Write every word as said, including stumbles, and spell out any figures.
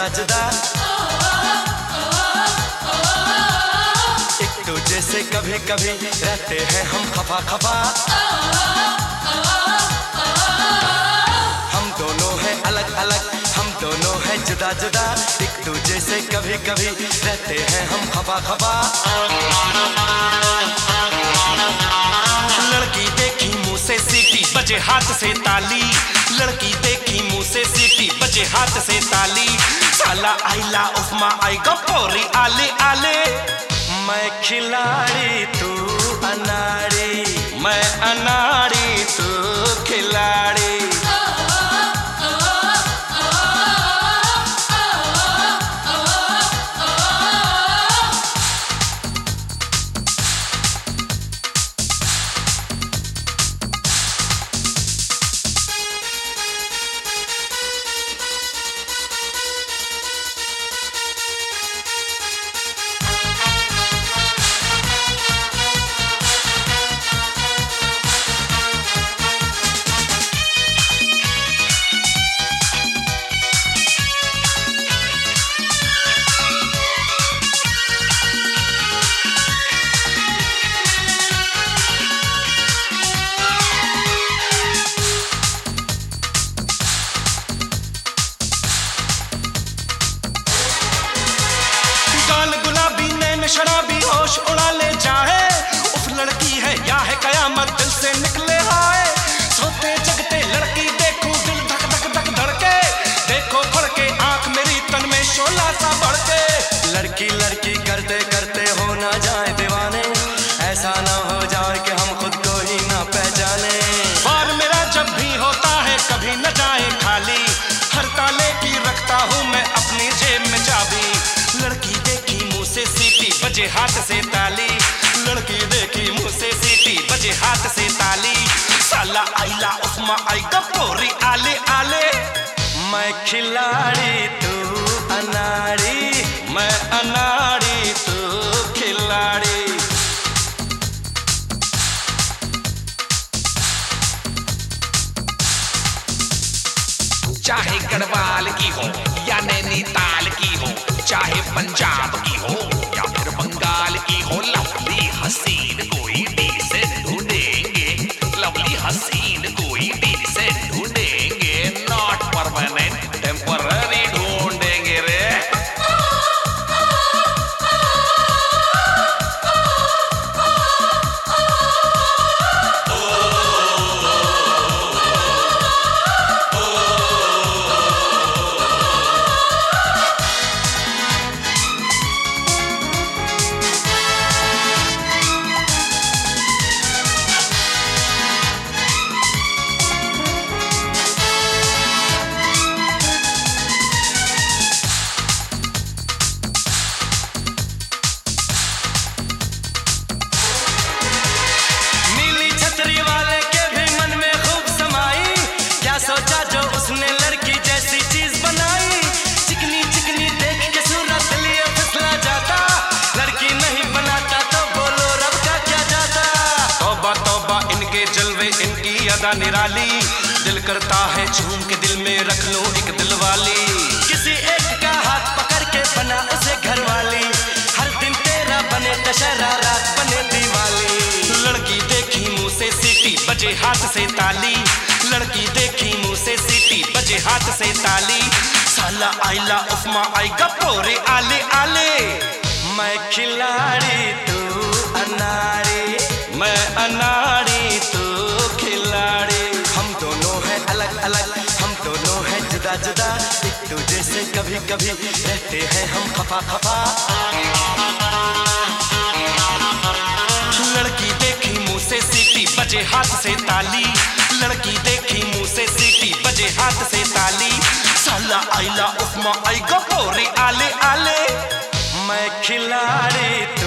जुदा जुदा, एक दूजे से कभी कभी रहते हैं हम खफा खफा। हम दोनों हैं अलग अलग, हम दोनों हैं जुदा जुदा, एक दूजे से कभी कभी रहते हैं हम खफा खफा। लड़की देखी मुंह से सीटी बजे हाथ से ताली, लड़की देखी मुंह से सीटी बजे हाथ से ताली। साला आइला उस्मा आई गपोरी आले आले, मैं खिलाड़ी तू अनाड़ी, मैं अनाड़ी तू खिलाड़ी। शराबी होश उड़ा ले जाए, उफ लड़की है या है कयामत दिल से निकले आए। सोते जगते लड़की देखूं दिल धक धक धक धड़के, देखो फड़के आंख मेरी तन में शोला सा बढ़के। लड़की लड़की करते करते हो ना जाए दीवाने, ऐसा ना हो जाए कि हम खुद को ही ना पहचाने। बार मेरा जब भी होता है कभी न जाए खाली, हर ताले की रखता हूँ मैं अपनी जेब में चाबी। लड़की देखी मुंह से सीटी बजे हाथ से ताली, लड़की देखी मुंह से सीटी बजे हाथ से ताली। साला आइला उस्मा आई गपोरी आले आले, मैं खिलाड़ी तू अनाड़ी, मैं अनाड़ी तू खिलाड़ी। चाहे गढ़वाल की हो या नैनीताल की हो, चाहे पंजाब की हो या फिर बंगाल की हो, लवली हसीन कोई डिसेंट ढूंढेंगे, लवली हसीन कोई डिसेंट ढूंढेंगे। नॉट परमानेंट टेम्पररी ढूंढेंगे रे। सोचा जो उसने लड़की जैसी चीज बनाई, चिकनी चिकनी देख के सूरत लिए फिसला जाता, लड़की नहीं बनाता तो बोलो रब का क्या जाता। तौबा तौबा इनके जलवे इनकी अदा निराली, दिल करता है झूम के दिल में रख लो एक दिल वाली। किसी एक का हाथ पकड़ के बना उसे घर वाली, हर दिन तेरा बने दशहरा रात बने दिवाली। लड़की देखी मुंह से सीटी बजे हाथ से ताली, लड़की देखी मुंह से सीटी बजे हाथ से ताली। साला आइला उस्मा आई गपोरे आले आले, मैं खिलाड़ी तू अनाड़ी, मैं अनाड़ी तू खिलाड़ी। हम दोनों हैं अलग अलग, हम दोनों हैं जुदा जुदा, एक दूजे से कभी कभी रहते हैं हम खफा खफा। लड़की देखी मुंह से सीटी बजे हाथ से ताली, लड़की देखी मुंह से सीटी बजे हाथ से ताली। साला आइला उस्मा आई गपोरी आले आले, मैं खिलाड़ी।